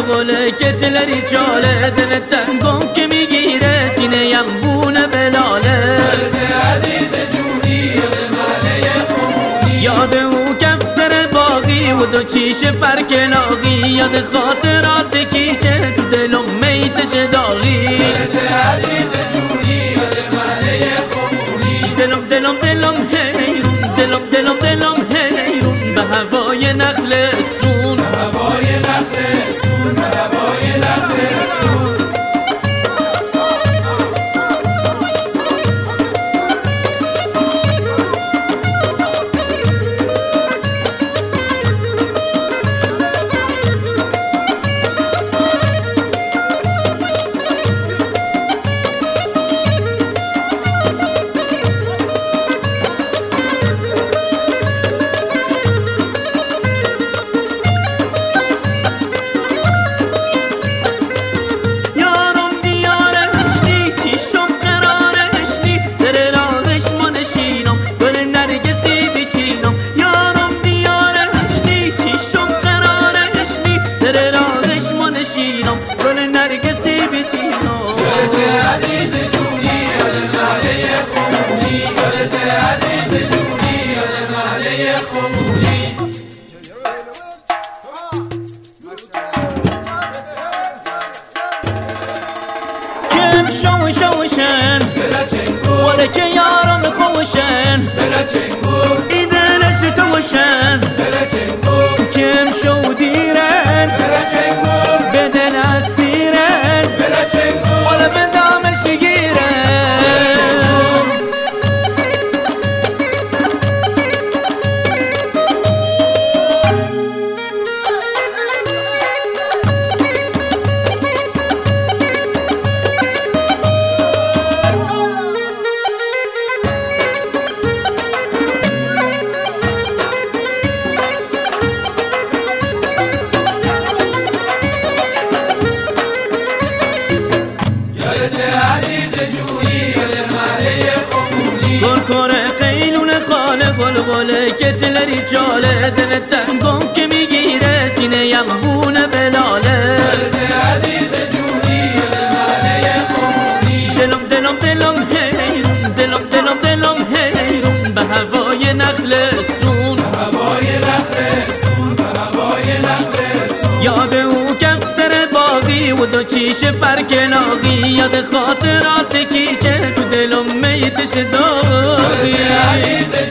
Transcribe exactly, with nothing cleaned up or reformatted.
گل کتلری چاله دل تنگم که میگیره سینه یم بونه بلاله عزیز جونی ماله خمونی یاد او کفتر باقی و دو چیش پرکناقی یاد خاطرات کیچه تو دلم میتش داغی عزیز جونی ماله خمونی دلم دلم دلم حیرون دلم دلم دلم حیرون به هوای نخل سون به هوای نخل سون به هوای نخل سون گل نرگسی بیچینم عزیز جونی ماله خمونی عزیز جونی ماله خمونی کم شو شوشن بلا چنگو ولی که یارم خوشن بلا چنگو ایدنش توشن بلا چنگو کم شو دیرن بلا چنگو بدن اسیرن بلا چنگو ولی به دامش گیرن کره قیلون خاله گل گل کتلری چاله دل تنگم که میگیره سینه یم بونه بلاله عزیز جونی ماله خمونی دلم دلم دلم حیرون دلم دلم دلم حیرون به هوای نخل سون به هوای نخل سون به هوای نخل سون یاد او کفتر باقی و دو چیش پرکناقی یاد خاطرات کیچه تو دلم میتش داغی عزیز